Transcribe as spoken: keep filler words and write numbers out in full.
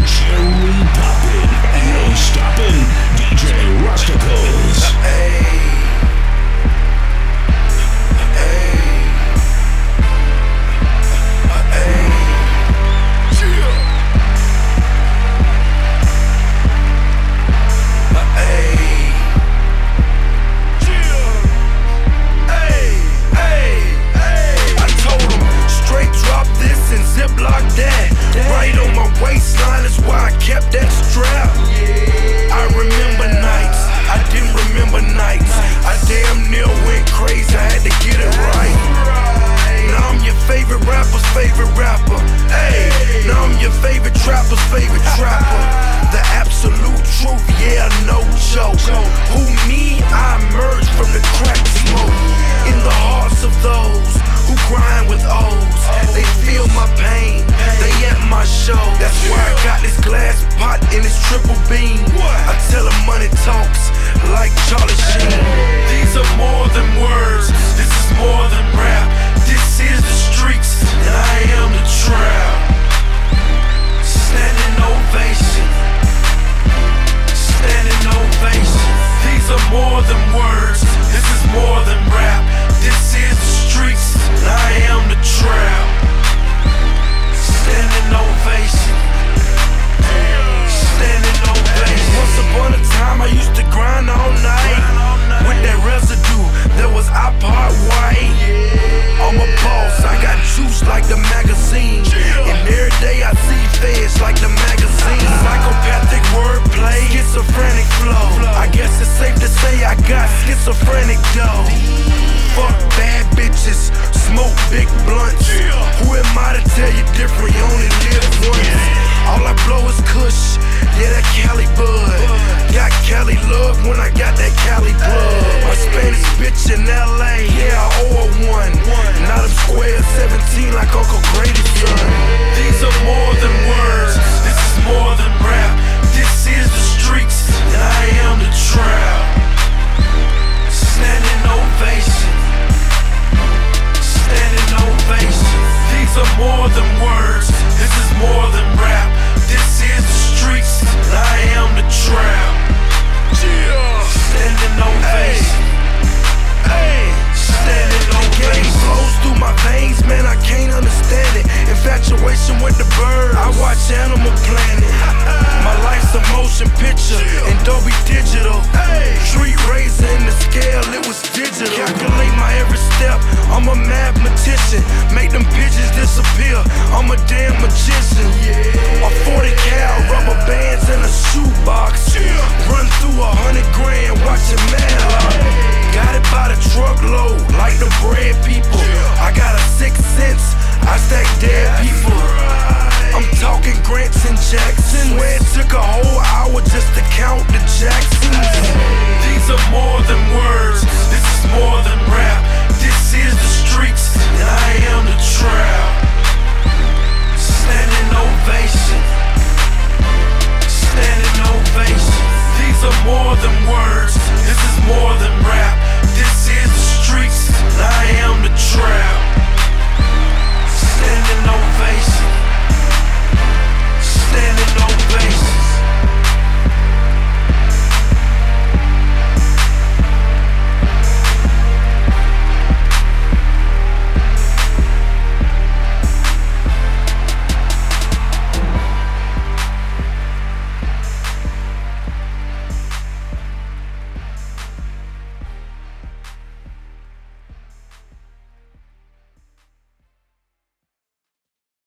Cherry poppin', no stoppin', D J Rusticles. Hey. Ziploc that, right on my waistline is why I kept that strap. I remember nights, I didn't remember nights. I damn near went crazy, I had to get it right. Now I'm your favorite rapper's favorite rapper. Hey, now I'm your favorite trapper's favorite trapper. The absolute truth, yeah, no joke. Who me? I emerged from the crack smoke. In the hearts of those who grind with O's, they feel my pain, they at my show. That's why I got this glass pot in this triple beam. I tell them money talks like Charlie Sheen. These are more than words, this is more than rap. This is the streets, and I am the trap. Standing ovation, standing ovation. These are more than words, this is more than rap. This is the streets, and I am the trap. Standing ovation, standing ovation. Once upon a time I used to grind all night. With that residue, there was iPod white. I'm a boss, I got juice like the magazine. And every day I see feds like the magazine. Psychopathic wordplay, schizophrenic flow. I guess it's safe to say I got schizophrenic dough. Fuck bad bitches, smoke big blunts. Who am I to tell you different? You only live once. All I blow is kush, yeah, that Cali bud. Got Cali love when I got that Cali blood. My Spanish bitch in L A, yeah, I owe her one. Now them squares seventeen like Uncle Grady's son. These are more than words, this is more than rap. This is the streets, and I am the trap. Standing ovation, standing ovation. These are more than words, this is more than rap. This is the streets, and I am the trap. Standing ovation, hey, standing ovation. Flows through my veins, man, I can't understand it. Infatuation with the bird, I watch Animal Planet. My life's a motion picture, in Dolby Digital. Street razor in the scale, it was digital. Calculate my every step, I'm a mathematician. Make them pigeons disappear, I'm a damn magician. A forty cal rubber bands in a shoebox. Run through a hundred grand, watching Madlock. Got it by the truckload, like the bread people. I got a sixth sense, I stack dead people. I'm talking Grants and Jackson. Swear it took a whole hour just to count the Jacksons.